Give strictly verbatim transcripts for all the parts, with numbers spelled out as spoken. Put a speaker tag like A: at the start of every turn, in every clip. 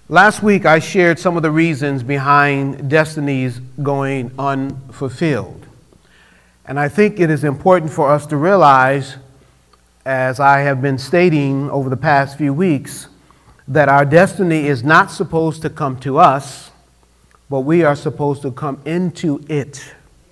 A: Last week, I shared some of the reasons behind destinies going unfulfilled. And I think it is important for us to realize, as I have been stating over the past few weeks, that our destiny is not supposed to come to us, but we are supposed to come into it.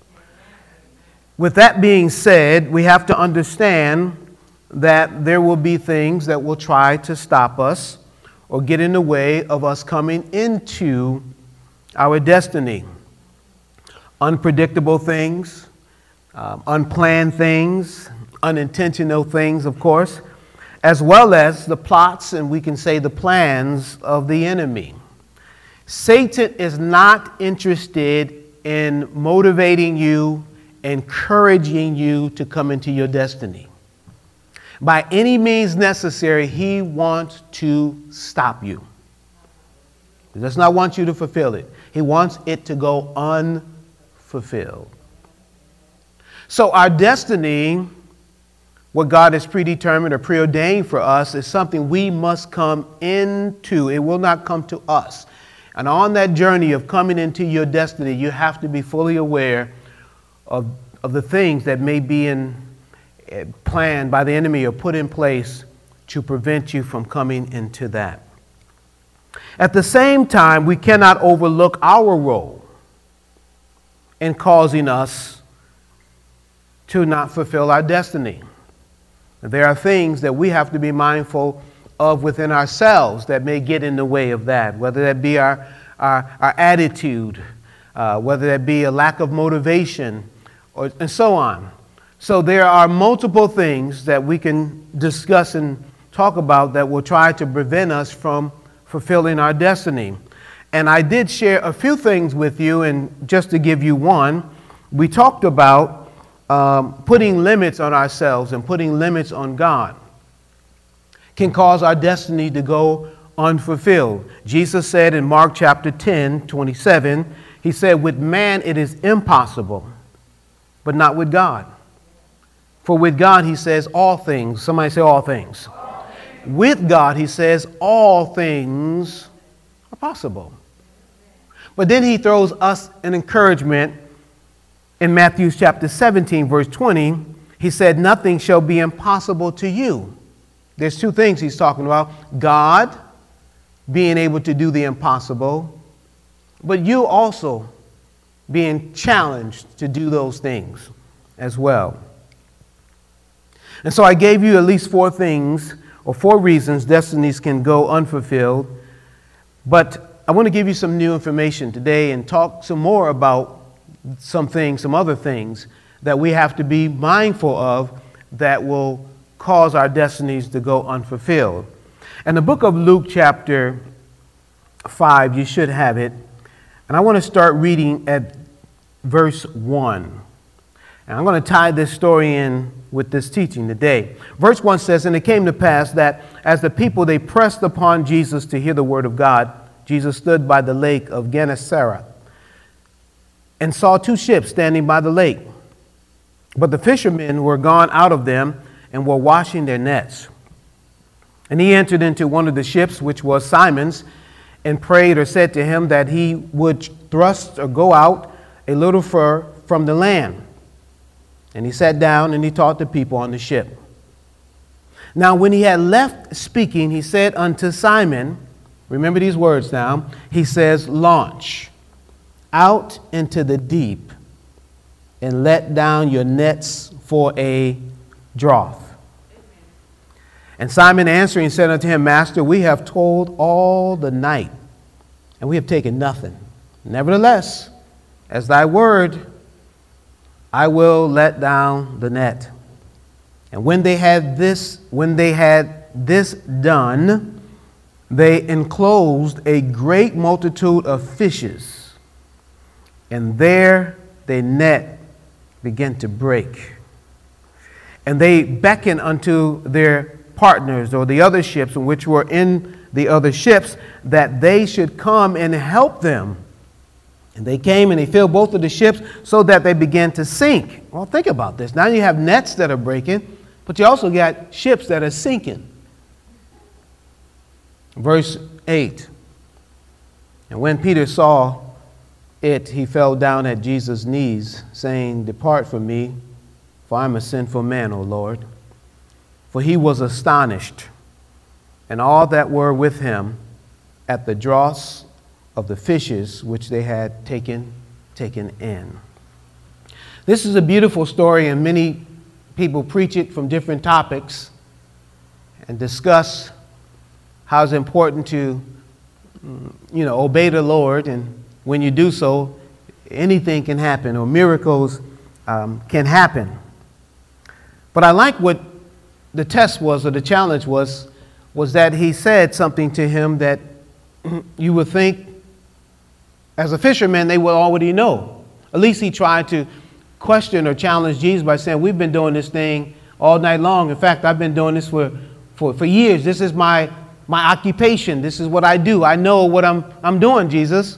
A: With that being said, we have to understand that there will be things that will try to stop us or get in the way of us coming into our destiny. Unpredictable things, um, unplanned things, unintentional things, of course, as well as the plots and we can say the plans of the enemy. Satan is not interested in motivating you, encouraging you to come into your destiny. By any means necessary, he wants to stop you. He does not want you to fulfill it. He wants it to go unfulfilled. So our destiny, what God has predetermined or preordained for us, is something we must come into. It will not come to us. And on that journey of coming into your destiny, you have to be fully aware of, of the things that may be in planned by the enemy or put in place to prevent you from coming into that. At the same time, we cannot overlook our role in causing us to not fulfill our destiny. There are things that we have to be mindful of within ourselves that may get in the way of that, whether that be our, our, our attitude, uh, whether that be a lack of motivation, or, and so on. So there are multiple things that we can discuss and talk about that will try to prevent us from fulfilling our destiny. And I did share a few things with you, and just to give you one, we talked about um, putting limits on ourselves and putting limits on God can cause our destiny to go unfulfilled. Jesus said in Mark chapter ten, twenty-seven, he said, with man it is impossible, but not with God. For with God, he says, all things. Somebody say all things. All things. With God, he says, all things are possible. But then he throws us an encouragement in Matthew chapter seventeen, verse twenty. He said, nothing shall be impossible to you. There's two things he's talking about. God being able to do the impossible, but you also being challenged to do those things as well. And so I gave you at least four things or four reasons destinies can go unfulfilled. But I want to give you some new information today and talk some more about some things, some other things that we have to be mindful of that will cause our destinies to go unfulfilled. In the book of Luke chapter five, you should have it. And I want to start reading at verse one. And I'm going to tie this story in with this teaching today. Verse one says, and it came to pass that as the people, they pressed upon Jesus to hear the word of God, Jesus stood by the lake of Gennesaret and saw two ships standing by the lake. But the fishermen were gone out of them and were washing their nets. And he entered into one of the ships, which was Simon's, and prayed or said to him that he would thrust or go out a little fur from the land. And he sat down and he taught the people on the ship. Now, when he had left speaking, he said unto Simon, remember these words now, he says, launch out into the deep and let down your nets for a draught. And Simon answering said unto him, Master, we have toiled all the night, and we have taken nothing. Nevertheless, as thy word, I will let down the net. And when they had this, when they had this done, they enclosed a great multitude of fishes, and there their net began to break. And they beckoned unto their partners or the other ships which were in the other ships that they should come and help them. And they came and they filled both of the ships so that they began to sink. Well, think about this. Now you have nets that are breaking, but you also got ships that are sinking. Verse eight. And when Peter saw it, he fell down at Jesus' knees, saying, "Depart from me, for I am a sinful man, O Lord." For he was astonished, and all that were with him, at the dross of the fishes which they had taken, taken in. This is a beautiful story, and many people preach it from different topics and discuss how it's important to, you know, obey the Lord. And when you do so, anything can happen, or miracles um, can happen. But I like what the test was, or the challenge was, was that he said something to him that you would think, as a fisherman, they would already know. At least he tried to question or challenge Jesus by saying, "We've been doing this thing all night long. In fact, I've been doing this for, for, for years. This is my, my occupation. This is what I do. I know what I'm, I'm doing, Jesus."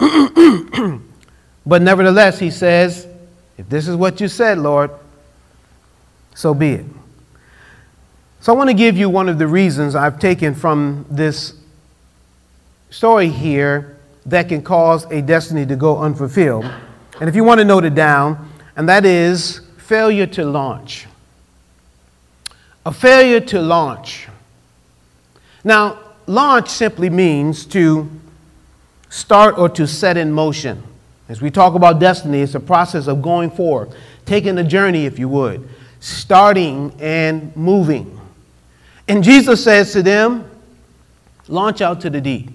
A: But nevertheless, he says, "If this is what you said, Lord, so be it." So I want to give you one of the reasons I've taken from this story here that can cause a destiny to go unfulfilled. And if you want to note it down, and that is failure to launch. A failure to launch. Now, launch simply means to start or to set in motion. As we talk about destiny, it's a process of going forward, taking a journey, if you would, starting and moving. And Jesus says to them, launch out to the deep.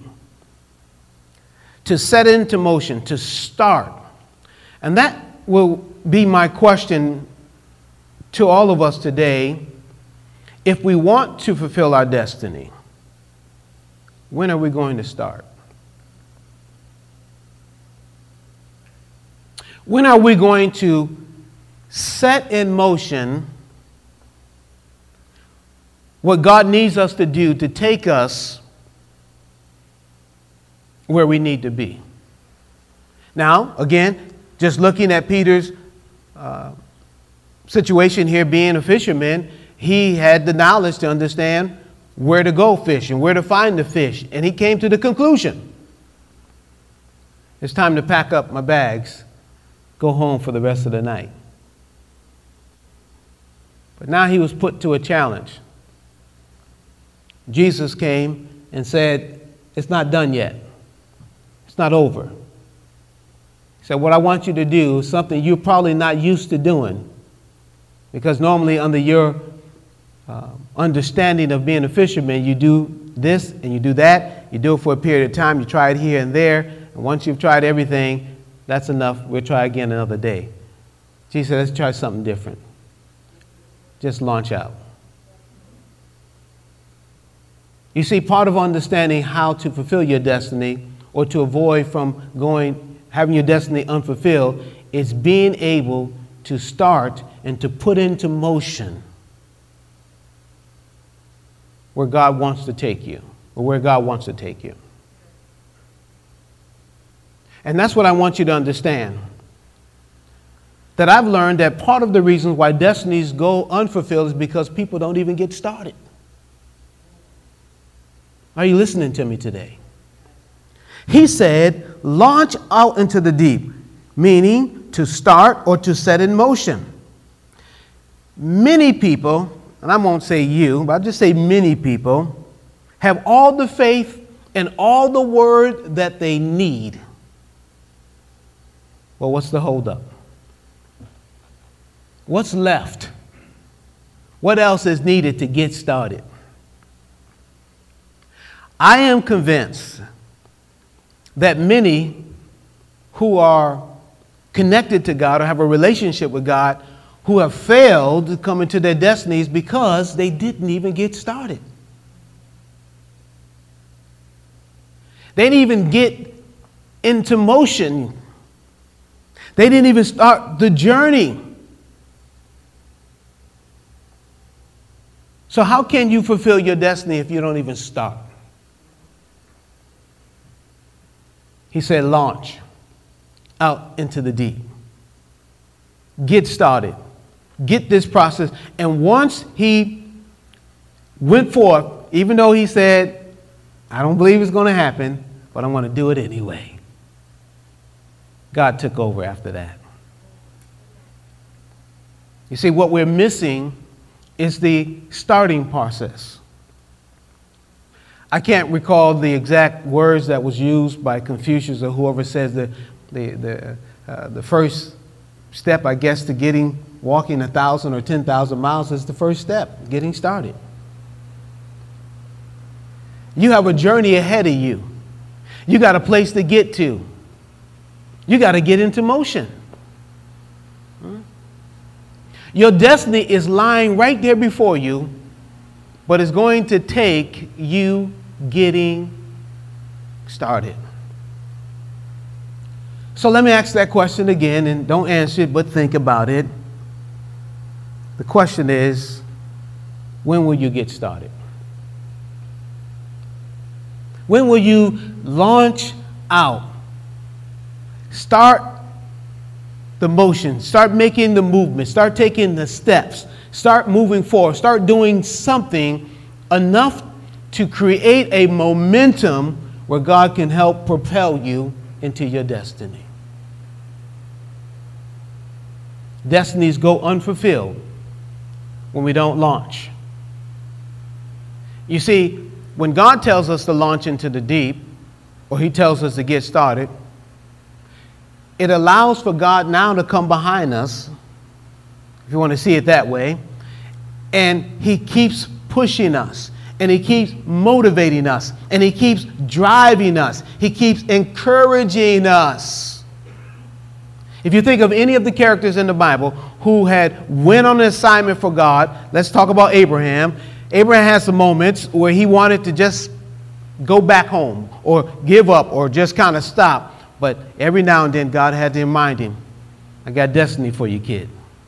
A: To set into motion, to start. And that will be my question to all of us today. If we want to fulfill our destiny, when are we going to start? When are we going to set in motion what God needs us to do to take us where we need to be? Now, again, just looking at Peter's uh, situation here, being a fisherman, he had the knowledge to understand where to go fish and where to find the fish. And he came to the conclusion, it's time to pack up my bags, go home for the rest of the night. But now he was put to a challenge. Jesus came and said, it's not done yet. It's not over. He said, what I want you to do is something you're probably not used to doing. Because normally under your uh, understanding of being a fisherman, you do this and you do that. You do it for a period of time. You try it here and there. And once you've tried everything, that's enough. We'll try again another day. Jesus said, let's try something different. Just launch out. You see, part of understanding how to fulfill your destiny or to avoid from going, having your destiny unfulfilled is being able to start and to put into motion where God wants to take you, or where God wants to take you. And that's what I want you to understand. That I've learned that part of the reason why destinies go unfulfilled is because people don't even get started. Are you listening to me today? He said, launch out into the deep, meaning to start or to set in motion. Many people, and I won't say you, but I'll just say many people, have all the faith and all the word that they need. Well, what's the holdup? What's left? What else is needed to get started? I am convinced that many who are connected to God or have a relationship with God who have failed to come into their destinies because they didn't even get started. They didn't even get into motion. They didn't even start the journey. So how can you fulfill your destiny if you don't even start? He said, launch out into the deep. Get started. Get this process. And once he went forth, even though he said, I don't believe it's going to happen, but I'm going to do it anyway. God took over after that. You see, what we're missing is the starting process. I can't recall the exact words that was used by Confucius or whoever says the, the, the, uh, the first step, I guess, to getting walking a thousand or ten thousand miles is the first step, getting started. You have a journey ahead of you. You got a place to get to. You got to get into motion. Hmm? Your destiny is lying right there before you, but it's going to take you getting started. So let me ask that question again, and don't answer it, but think about it. The question is, when will you get started? When will you launch out? Start the motion. Start making the movement. Start taking the steps. Start moving forward. Start doing something enough to create a momentum where God can help propel you into your destiny. Destinies go unfulfilled when we don't launch. You see, when God tells us to launch into the deep, or he tells us to get started, it allows for God now to come behind us, if you want to see it that way, and he keeps pushing us, and he keeps motivating us, and he keeps driving us. He keeps encouraging us. If you think of any of the characters in the Bible who had went on an assignment for God, let's talk about Abraham. Abraham has some moments where he wanted to just go back home or give up or just kind of stop. But every now and then God had to remind him, I got destiny for you, kid.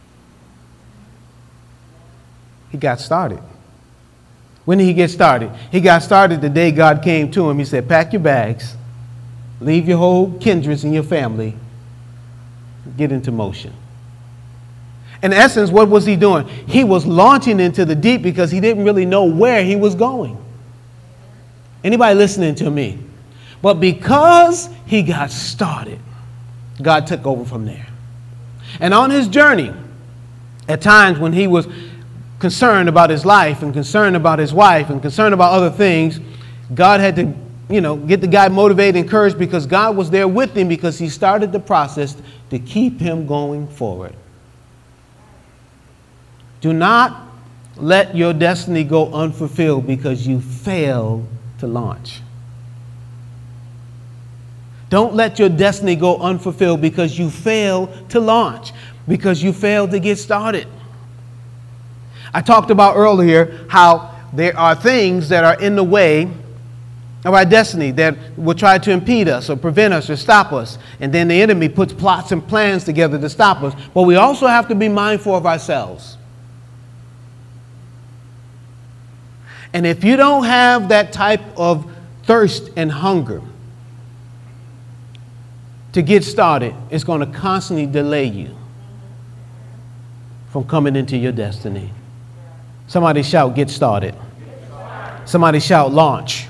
A: He got started. When did he get started? He got started the day God came to him. He said, pack your bags, leave your whole kindreds and your family, get into motion. In essence, what was he doing? He was launching into the deep because he didn't really know where he was going. Anybody listening to me? But because he got started, God took over from there. And on his journey, at times when he was concerned about his life and concerned about his wife and concerned about other things, God had to, you know, get the guy motivated, encouraged, because God was there with him because he started the process to keep him going forward. Do not let your destiny go unfulfilled because you failed to launch. Don't let your destiny go unfulfilled because you failed to launch, because you failed to get started. I talked about earlier how there are things that are in the way of our destiny that will try to impede us or prevent us or stop us. And then the enemy puts plots and plans together to stop us. But we also have to be mindful of ourselves. And if you don't have that type of thirst and hunger to get started, it's going to constantly delay you from coming into your destiny. Somebody shout, get started. Somebody shout, launch.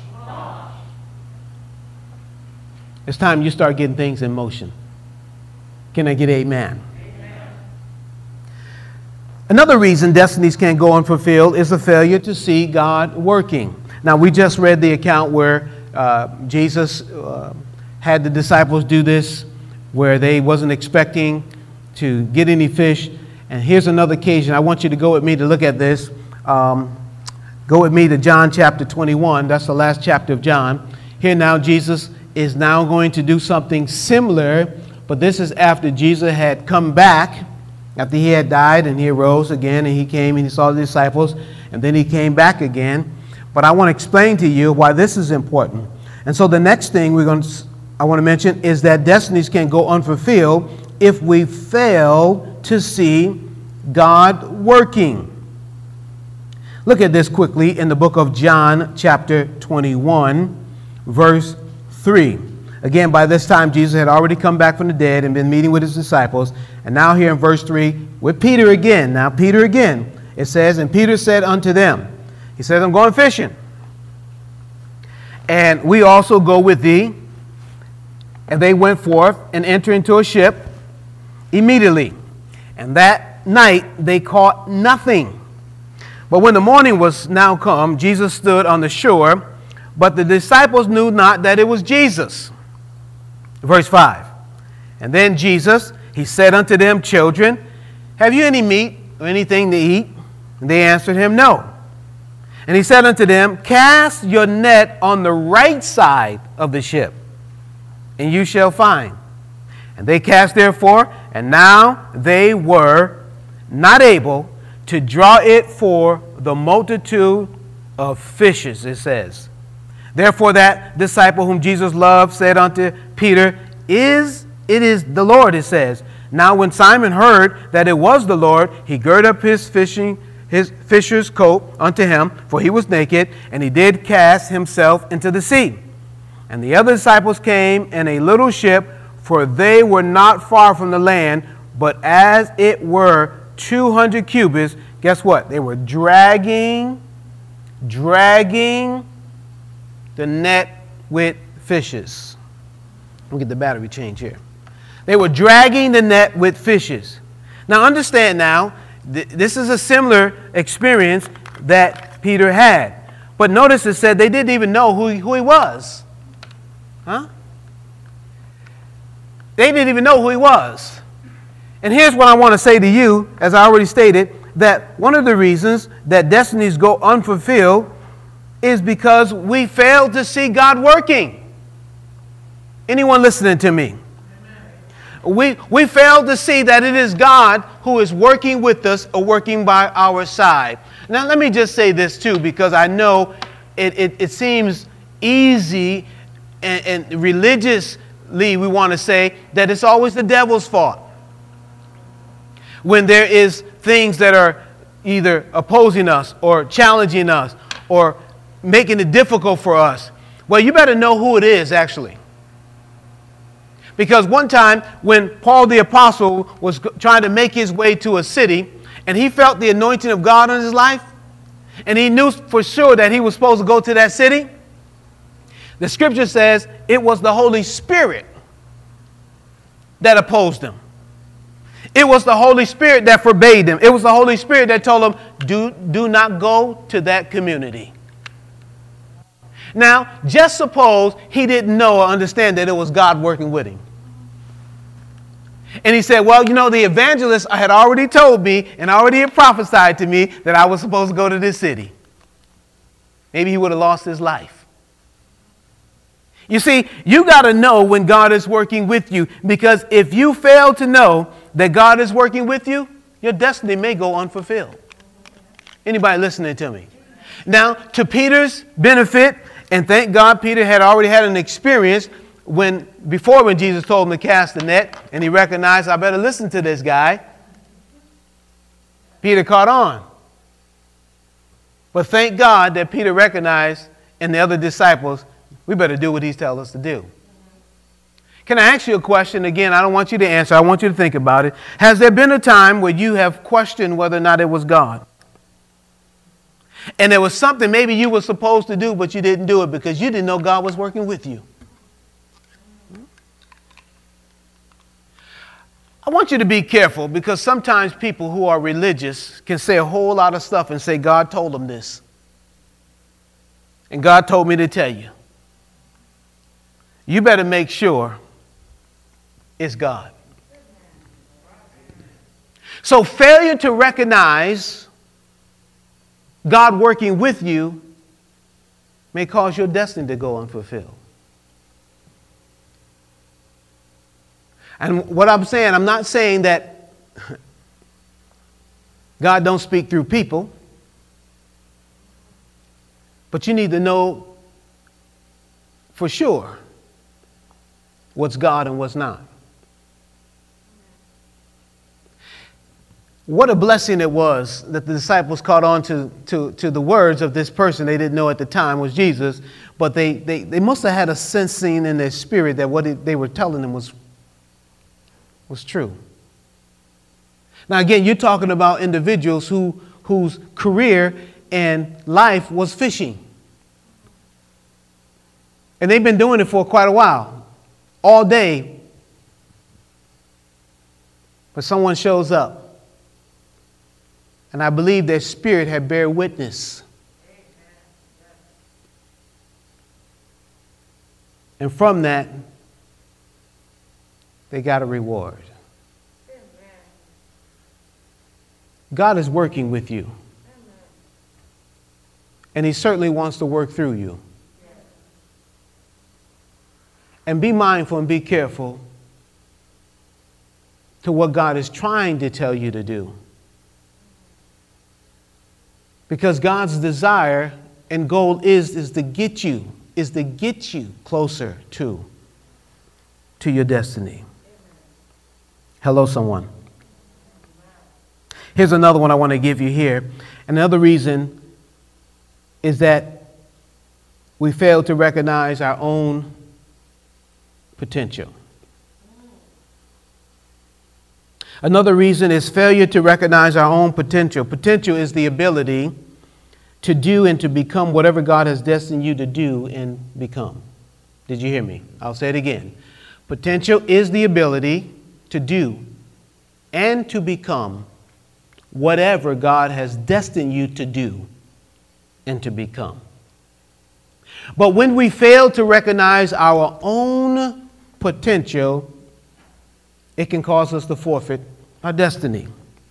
A: It's time you start getting things in motion. Can I get amen? Amen. Another reason destinies can't go unfulfilled is a failure to see God working. Now, we just read the account where uh, Jesus uh, had the disciples do this, where they wasn't expecting to get any fish. And here's another occasion. I want you to go with me to look at this. Um, go with me to John chapter twenty-one. That's the last chapter of John. Here now Jesus is now going to do something similar, but this is after Jesus had come back, after he had died and he arose again, and he came and he saw the disciples, and then he came back again. But I want to explain to you why this is important. And so the next thing we're going to, I want to mention is that destinies can go unfulfilled if we fail to see God working. Look at this quickly in the book of John, chapter twenty-one, verse three. Again, by this time, Jesus had already come back from the dead and been meeting with his disciples. And now here in verse three, with Peter again. Now, Peter again, it says, and Peter said unto them, he said, I'm going fishing. And we also go with thee. And they went forth and entered into a ship immediately. And that night they caught nothing. But when the morning was now come, Jesus stood on the shore, but the disciples knew not that it was Jesus. Verse five. And then Jesus, he said unto them, Children, have you any meat or anything to eat? And they answered him, No. And he said unto them, Cast your net on the right side of the ship, and you shall find. And they cast therefore, and now they were not able to draw it for the multitude of fishes, it says. Therefore that disciple whom Jesus loved said unto Peter, Is it is the Lord, it says. Now when Simon heard that it was the Lord, he girded up his fishing his fisher's coat unto him, for he was naked, and he did cast himself into the sea. And the other disciples came in a little ship, for they were not far from the land, but as it were two hundred cubits. Guess what? They were dragging, dragging the net with fishes. Let me get the battery change here. They were dragging the net with fishes. Now understand now, th- this is a similar experience that Peter had. But notice it said they didn't even know who he, who he was. Huh? They didn't even know who he was. And here's what I want to say to you, as I already stated, that one of the reasons that destinies go unfulfilled is because we fail to see God working. Anyone listening to me? We, we fail to see that it is God who is working with us or working by our side. Now, let me just say this, too, because I know it, it, it seems easy and, and religiously we want to say that it's always the devil's fault when there is things that are either opposing us or challenging us or making it difficult for us. Well, you better know who it is, actually. Because one time when Paul the Apostle was trying to make his way to a city and he felt the anointing of God on his life and he knew for sure that he was supposed to go to that city, the scripture says it was the Holy Spirit that opposed him. It was the Holy Spirit that forbade him. It was the Holy Spirit that told him, do, do not go to that community. Now, just suppose he didn't know or understand that it was God working with him. And he said, well, you know, the evangelist had already told me and already had prophesied to me that I was supposed to go to this city. Maybe he would have lost his life. You see, you got to know when God is working with you, because if you fail to know that God is working with you, your destiny may go unfulfilled. Anybody listening to me? Now, to Peter's benefit, and thank God Peter had already had an experience when before when Jesus told him to cast the net, and he recognized, I better listen to this guy. Peter caught on. But thank God that Peter recognized and the other disciples, we better do what he's telling us to do. Can I ask you a question? Again, I don't want you to answer. I want you to think about it. Has there been a time where you have questioned whether or not it was God? And there was something maybe you were supposed to do, but you didn't do it because you didn't know God was working with you. I want you to be careful, because sometimes people who are religious can say a whole lot of stuff and say, God told them this. And God told me to tell you. You better make sure it's God. So failure to recognize God working with you may cause your destiny to go unfulfilled. And what I'm saying, I'm not saying that God don't speak through people, but you need to know for sure what's God and what's not. What a blessing it was that the disciples caught on to, to, to the words of this person they didn't know at the time was Jesus, but they, they, they must have had a sensing in their spirit that what it, they were telling them was, was true. Now again, you're talking about individuals who, whose career and life was fishing. And they've been doing it for quite a while. all day, but someone shows up, and I believe their spirit had bear witness. And from that, they got a reward. God is working with you. And he certainly wants to work through you. And be mindful and be careful to what God is trying to tell you to do. Because God's desire and goal is, is to get you, is to get you closer to, to your destiny. Hello, someone. Here's another one I want to give you here. Another reason is that we fail to recognize our own potential. Another reason is failure to recognize our own potential. Potential is the ability to do and to become whatever God has destined you to do and become. Did you hear me? I'll say it again. Potential is the ability to do and to become whatever God has destined you to do and to become. But when we fail to recognize our own potential, it can cause us to forfeit our destiny.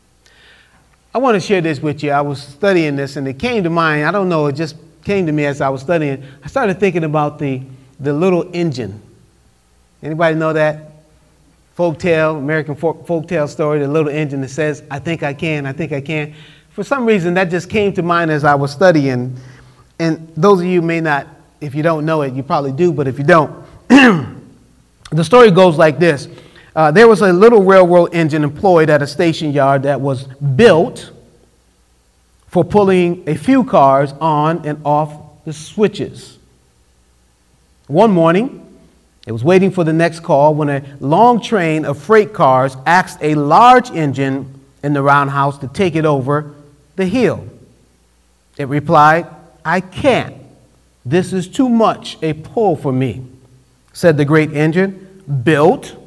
A: I want to share this with you. I was studying this and it came to mind. I don't know, it just came to me as I was studying. I started thinking about the, the little engine. Anybody know that? Folktale, American folk, folktale story, the little engine that says, I think I can, I think I can. For some reason, that just came to mind as I was studying. And those of you may not, if you don't know it, you probably do, but if you don't, the story goes like this. Uh, there was a little railroad engine employed at a station yard that was built for pulling a few cars on and off the switches. One morning, it was waiting for the next call when a long train of freight cars asked a large engine in the roundhouse to take it over the hill. It replied, I can't. This is too much a pull for me, said the great engine, built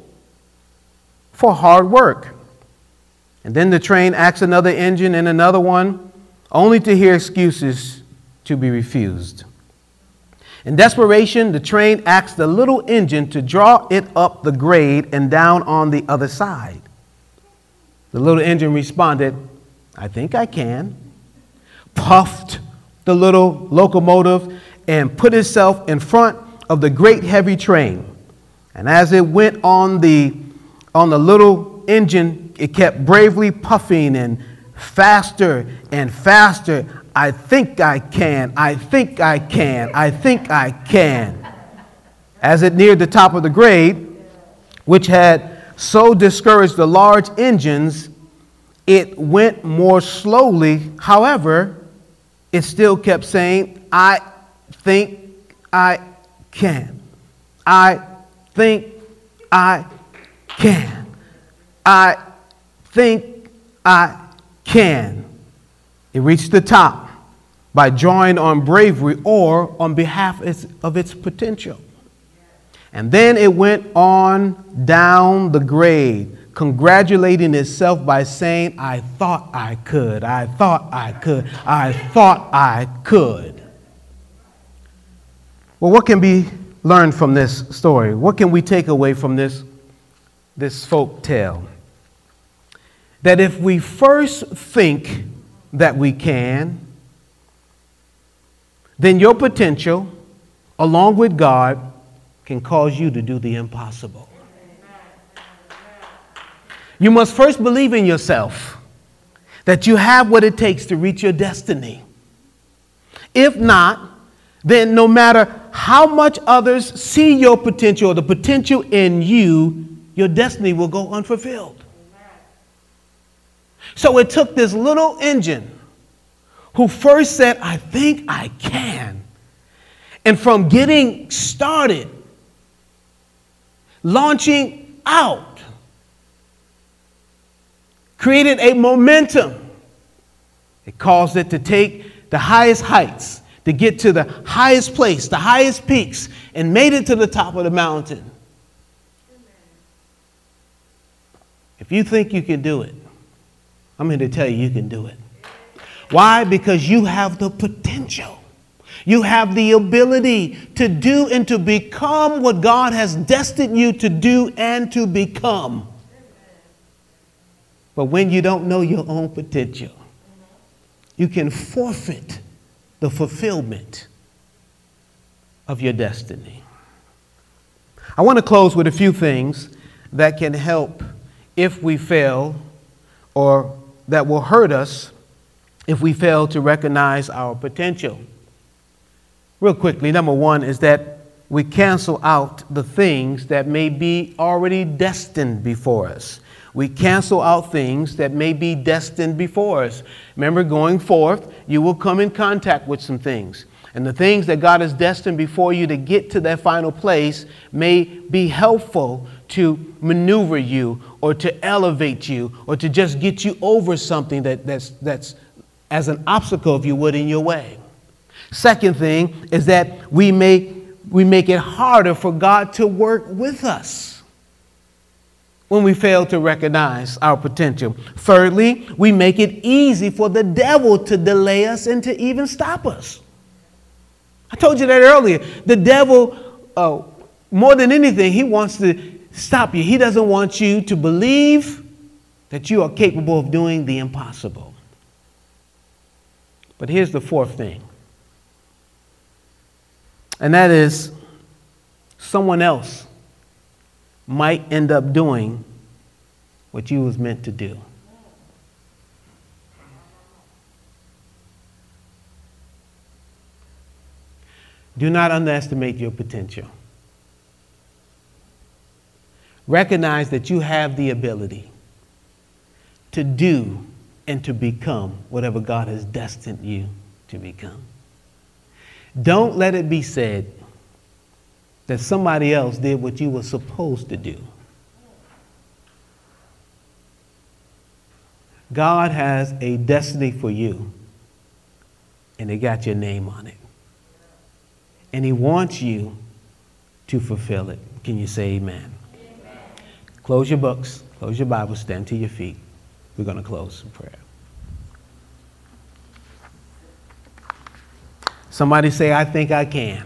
A: for hard work. And then the train asked another engine and another one, only to hear excuses to be refused. In desperation, the train asked the little engine to draw it up the grade and down on the other side. The little engine responded, I think I can, puffed the little locomotive and put itself in front of the great heavy train. And as it went on the, on the little engine, it kept bravely puffing and faster and faster. I think I can, I think I can, I think I can. As it neared the top of the grade, which had so discouraged the large engines, it went more slowly. However, it still kept saying, I think I can. I think I can. I think I can. It reached the top by drawing on bravery or on behalf of its potential. And then it went on down the grade, congratulating itself by saying, I thought I could, I thought I could, I thought I could. Well, what can be learned from this story? What can we take away from this, this folk tale? That if we first think that we can, then your potential, along with God, can cause you to do the impossible. You must first believe in yourself that you have what it takes to reach your destiny. If not, then no matter how much others see your potential or the potential in you, your destiny will go unfulfilled. So it took this little engine who first said, I think I can. And from getting started, launching out, created a momentum. It caused it to take the highest heights, to get to the highest place, the highest peaks, and made it to the top of the mountain. If you think you can do it, I'm here to tell you you can do it. Why? Because you have the potential. You have the ability to do and to become what God has destined you to do and to become. But when you don't know your own potential, you can forfeit the fulfillment of your destiny. I want to close with a few things that can help if we fail, or that will hurt us if we fail to recognize our potential. Real quickly, number one is that we cancel out the things that may be already destined before us. We cancel out things that may be destined before us. Remember, going forth, you will come in contact with some things. And the things that God has destined before you to get to that final place may be helpful to maneuver you or to elevate you or to just get you over something that, that's, that's as an obstacle, if you would, in your way. Second thing is that we make, we make it harder for God to work with us when we fail to recognize our potential. Thirdly, we make it easy for the devil to delay us and to even stop us. I told you that earlier. The devil, uh, more than anything, he wants to stop you. He doesn't want you to believe that you are capable of doing the impossible. But here's the fourth thing. And that is, someone else might end up doing what you was meant to do. Do not underestimate your potential. Recognize that you have the ability to do and to become whatever God has destined you to become. Don't let it be said that somebody else did what you were supposed to do. God has a destiny for you, and it got your name on it. And he wants you to fulfill it. Can you say amen? Amen. Close your books, close your Bible, stand to your feet. We're going to close in prayer. Somebody say, I think I can.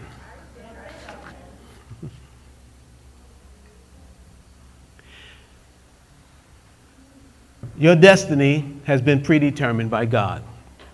A: Your destiny has been predetermined by God.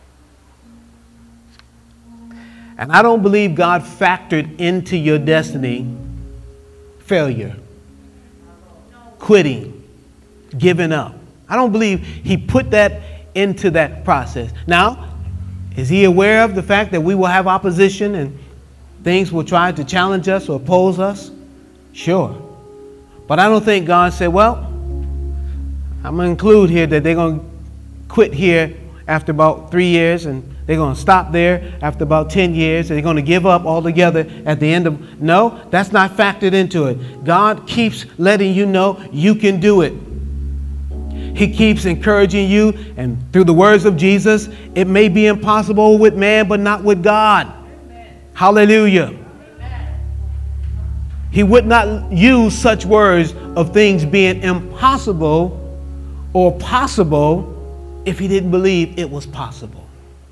A: And I don't believe God factored into your destiny failure, quitting, giving up. I don't believe he put that into that process. Now, is he aware of the fact that we will have opposition and things will try to challenge us or oppose us? Sure. But I don't think God said, well, I'm going to include here that they're going to quit here after about three years and they're going to stop there after about ten years. And they're going to give up altogether at the end of... No, that's not factored into it. God keeps letting you know you can do it. He keeps encouraging you. And through the words of Jesus, it may be impossible with man, but not with God. Amen. Hallelujah. Amen. He would not use such words of things being impossible or possible if he didn't believe it was possible.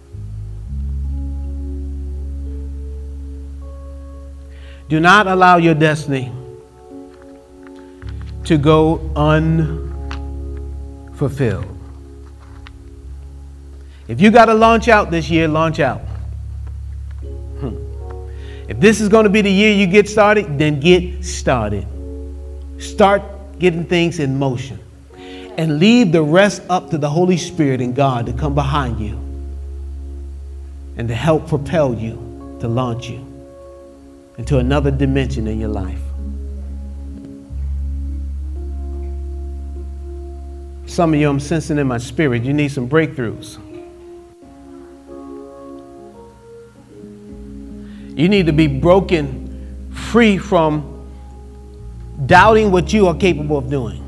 A: Do not allow your destiny to go unfulfilled. If you got to launch out this year, launch out. Hmm. If this is going to be the year you get started, then get started. Start getting things in motion. And leave the rest up to the Holy Spirit and God to come behind you and to help propel you, to launch you into another dimension in your life. Some of you, I'm sensing in my spirit, you need some breakthroughs. You need to be broken free from doubting what you are capable of doing.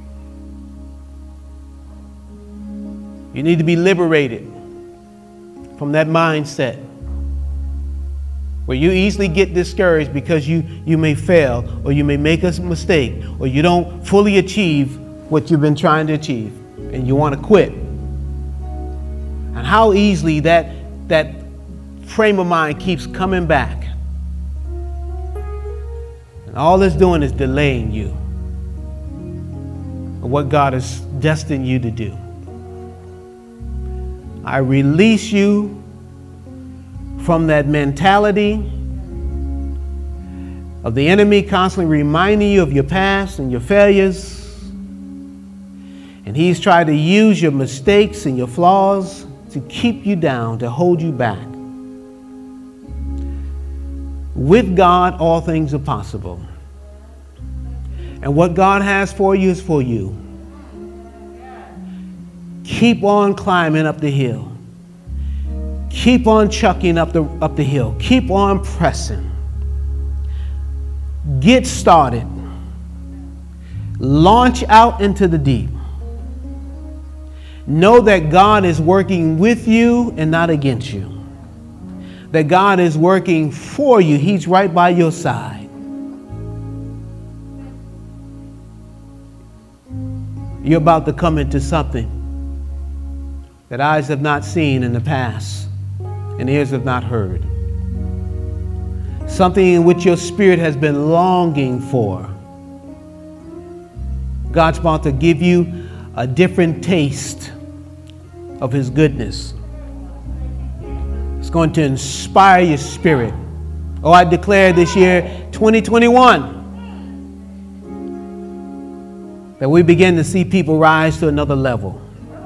A: You need to be liberated from that mindset where you easily get discouraged because you, you may fail or you may make a mistake or you don't fully achieve what you've been trying to achieve and you want to quit. And how easily that, that frame of mind keeps coming back. And all it's doing is delaying you of what God has destined you to do. I release you from that mentality of the enemy constantly reminding you of your past and your failures. And he's tried to use your mistakes and your flaws to keep you down, to hold you back. With God, all things are possible. And what God has for you is for you. Keep on climbing up the hill. Keep on chucking up the, up the hill. Keep on pressing. Get started. Launch out into the deep. Know that God is working with you and not against you. That God is working for you. He's right by your side. You're about to come into something that eyes have not seen in the past and ears have not heard. Something in which your spirit has been longing for. God's about to give you a different taste of His goodness. It's going to inspire your spirit. Oh, I declare this year, twenty twenty-one, that we begin to see people rise to another level.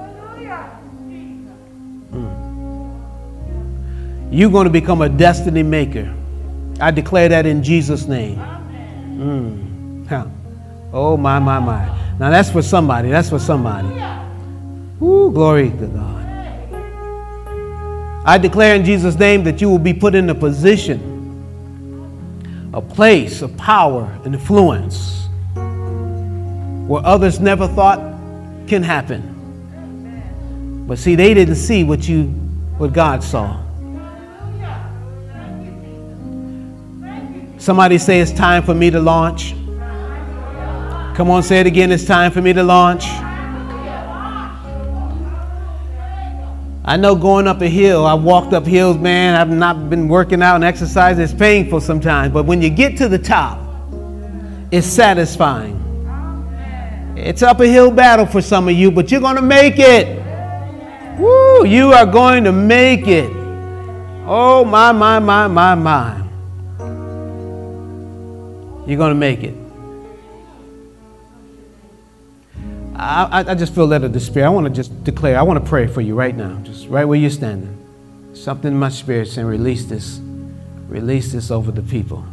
A: Mm. You're going to become a destiny maker. I declare that in Jesus' name. Mm. Huh. Oh, my, my, my. Now that's for somebody. That's for somebody. Ooh, glory to God. I declare in Jesus' name that you will be put in a position, a place of power and influence where others never thought can happen. But see, they didn't see what you, what God saw. Somebody say, it's time for me to launch. Come on, say it again. It's time for me to launch. I know going up a hill, I walked up hills, man. I've not been working out and exercise. It's painful sometimes. But when you get to the top, it's satisfying. It's up a hill battle for some of you, but you're going to make it. Woo, you are going to make it. Oh, my, my, my, my, my. You're going to make it. I, I just feel led of despair. I want to just declare, I want to pray for you right now, just right where you're standing. Something in my spirit saying, release this. Release this over the people.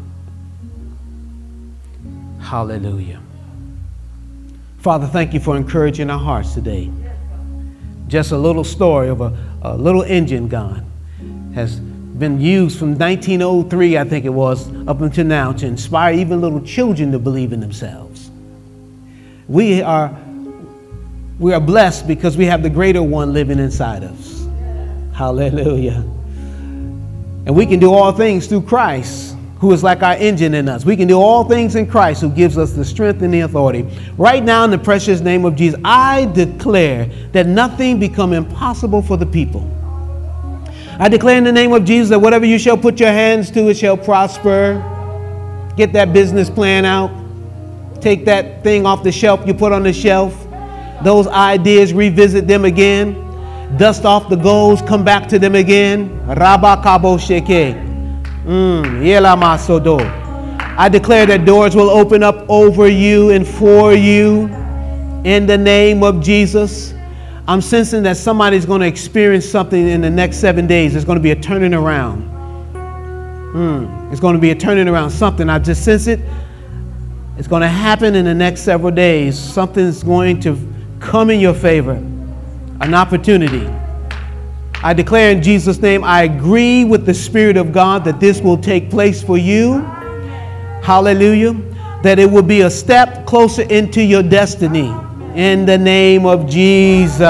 A: Hallelujah. Father, thank you for encouraging our hearts today. Just a little story of a, a little engine, God, has been used from nineteen oh three, I think it was, up until now to inspire even little children to believe in themselves. We are We are blessed because we have the greater one living inside us. Hallelujah. And we can do all things through Christ, who is like our engine in us. We can do all things in Christ, who gives us the strength and the authority. Right now, in the precious name of Jesus, I declare that nothing become impossible for the people. I declare in the name of Jesus that whatever you shall put your hands to, it shall prosper. Get that business plan out. Take that thing off the shelf you put on the shelf. Those ideas, revisit them again. Dust off the goals, come back to them again. Rabba kabo sheke. Yela masodo. I declare that doors will open up over you and for you in the name of Jesus. I'm sensing that somebody's going to experience something in the next seven days. There's going to be a turning around. Mm. It's going to be a turning around. Something, I just sense it. It's going to happen in the next several days. Something's going to come in your favor. An opportunity. I declare in Jesus' name, I agree with the Spirit of God that this will take place for you. Hallelujah. That it will be a step closer into your destiny. In the name of Jesus.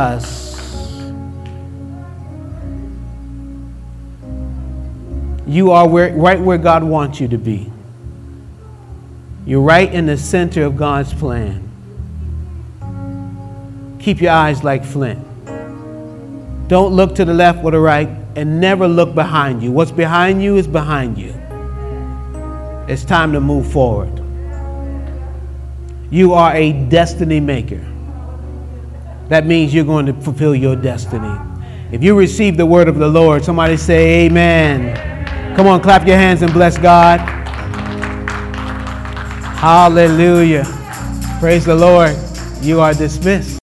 A: You are where, right where God wants you to be. You're right in the center of God's plan. keep your eyes like flint. Don't look to the left or the right, and never look behind you. What's behind you is behind you. It's time to move forward. You are a destiny maker. That means you're going to fulfill your destiny. If you receive the word of the Lord, somebody say amen. Come on, clap your hands and bless God. Hallelujah. Praise the Lord. You are dismissed.